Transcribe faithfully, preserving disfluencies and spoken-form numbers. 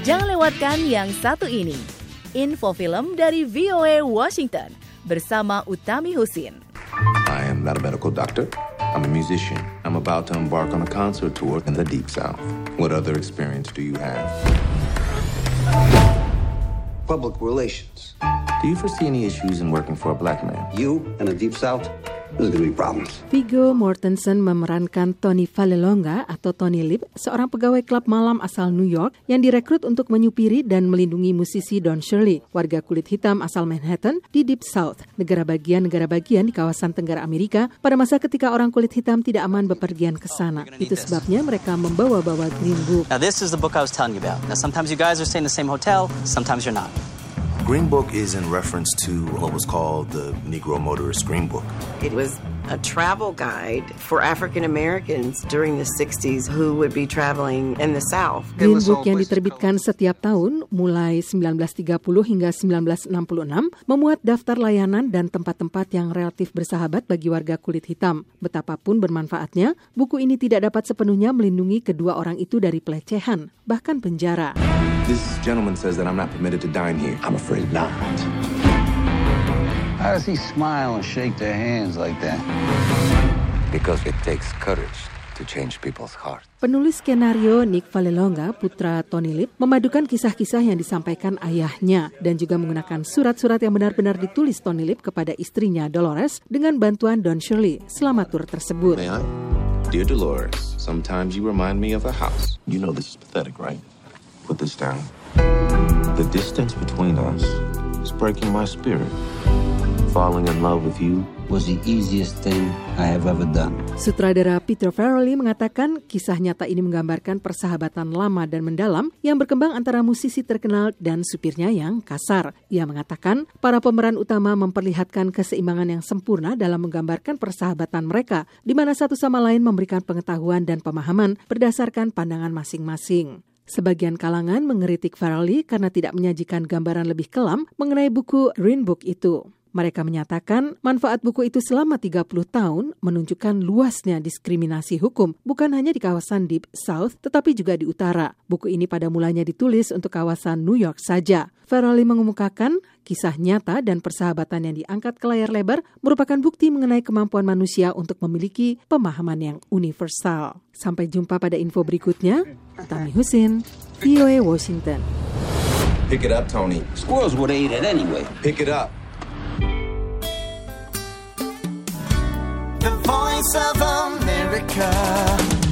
Jangan lewatkan yang satu ini. Info film dari V O A Washington bersama Utami Husin. I am not a medical doctor. I'm a musician. I'm about to embark on a concert tour in the Deep South. What other experience do you have? Public relations. Do you foresee any issues in working for a black man? You in the Deep South? There's going to be problems. Viggo Mortensen memerankan Tony Vallelonga atau Tony Lip, seorang pegawai klub malam asal New York yang direkrut untuk menyupiri dan melindungi musisi Don Shirley, warga kulit hitam asal Manhattan di Deep South, negara bagian-negara bagian di kawasan Tenggara Amerika pada masa ketika orang kulit hitam tidak aman bepergian ke sana. Itu sebabnya mereka membawa-bawa Green Book. Now this is the book I was telling you about. Now sometimes you guys are staying in the same hotel, sometimes you're not. Green Book is in reference to what was called the Negro Motorist Green Book. It was a travel guide for African Americans during the sixties who would be traveling in the South. Green Book yang diterbitkan setiap tahun mulai sembilan belas tiga puluh hingga sembilan belas enam puluh enam memuat daftar layanan dan tempat-tempat yang relatif bersahabat bagi warga kulit hitam. Betapapun bermanfaatnya, buku ini tidak dapat sepenuhnya melindungi kedua orang itu dari pelecehan, bahkan penjara. This gentleman says that I'm not permitted to dine here. I'm afraid not. How does he smile and shake their hands like that? Because it takes courage to change people's heart. Penulis skenario Nick Vallelonga, putra Tony Lip, memadukan kisah-kisah yang disampaikan ayahnya dan juga menggunakan surat-surat yang benar-benar ditulis Tony Lip kepada istrinya Dolores dengan bantuan Don Shirley selama tur tersebut. May I? Dear Dolores, sometimes you remind me of a house. You know this is pathetic, right? Put this down. The distance between us is breaking my spirit. Falling in love with you Was the easiest thing I have ever done. Sutradara Peter Farrelly mengatakan kisah nyata ini menggambarkan persahabatan lama dan mendalam yang berkembang antara musisi terkenal dan supirnya yang kasar. Ia mengatakan para pemeran utama memperlihatkan keseimbangan yang sempurna dalam menggambarkan persahabatan mereka, di mana satu sama lain memberikan pengetahuan dan pemahaman berdasarkan pandangan masing-masing. Sebagian kalangan mengeritik Farrelly karena tidak menyajikan gambaran lebih kelam mengenai buku Green Book itu. Mereka menyatakan manfaat buku itu selama tiga puluh tahun menunjukkan luasnya diskriminasi hukum, bukan hanya di kawasan Deep South, tetapi juga di utara. Buku ini pada mulanya ditulis untuk kawasan New York saja. Farrelly mengemukakan kisah nyata dan persahabatan yang diangkat ke layar lebar merupakan bukti mengenai kemampuan manusia untuk memiliki pemahaman yang universal. Sampai jumpa pada info berikutnya. Utami Husin, V O A Washington. Pick it up, Tony. Squirrels would have ate it anyway. Pick it up. The Voice of America.